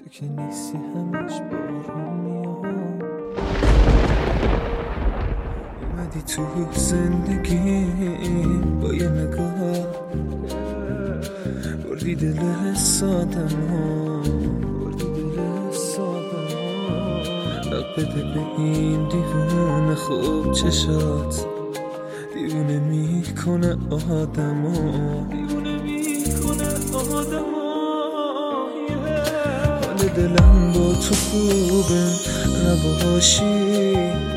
تو که نیستی همش بارون میاد. اومدی تو زندگی با یه نگاه، بردی دل سادمو، حق بده به این دیوونه خوب چشات، دیوونه میکنه آدمو، حال دلم با تو خوبه نباشی،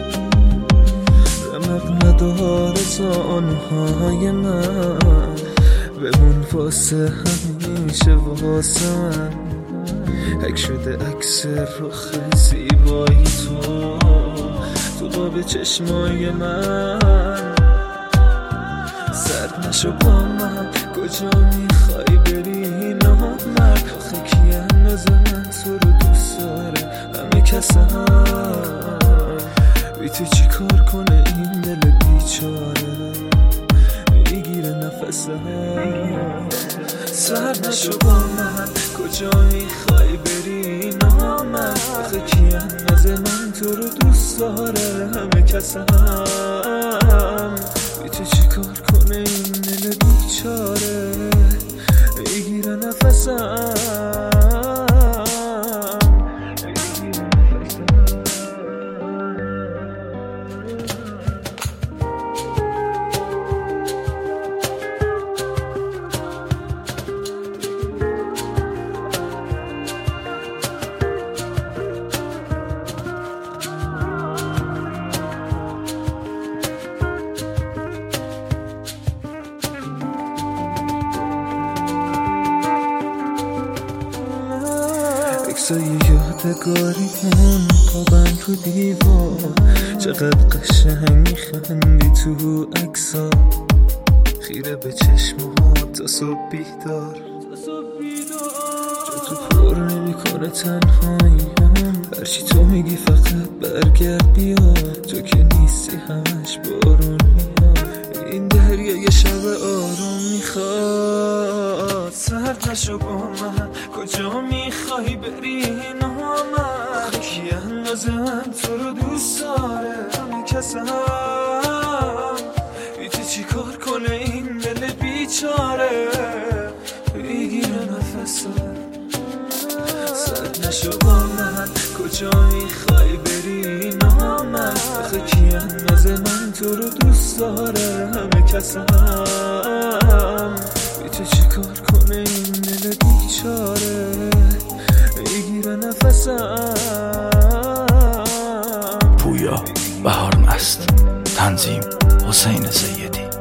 رمق نداره زانوهای من، بمون واسه همیشه واسه من، حک شده عکس رخ زیبایی تو قاب چشمای من. سرد نشو با من، کجا میخوای بری نامرد، آخه کی انداز من تو رو دوست داره، همه کسم بی تو چی کار کنه این دل بیچاره، میگیره نفسم. سرد نشو با من، کجا میخوای بری نامرد، آخه کی انداز من تو رو دوست داره، همه کسم بی تو چی کار کنه این دل بیچاره، میگیره نفسم. عکسای یادگاری اون خوابم تو دیوار، چقدر قشنگ میخندی تو عکسا، خیره به چشمات تا صبح بیدار، جا تو پر نمیکنه تنهاییم، هرچی تو میگی فقط برگرد بیا، تو که نیستی همش بارون میاد، این دریا یه شب آروم میخواد. سرد نشو با من، کجا میخوای بری نامرد، کی انداز من تو رو دوست داره، همه کسم بی تو چی کار کنه این دل بیچاره، میگیره نفسم. سرد نشو با من، کجا میخوای بری نامرد، آخه کی انداز من تو رو دوست داره، همه کسم بی تو چی کار کنه این دل بیچاره، میگیره نفسم. پویا بهار مست، تنظیم حسین سیدی.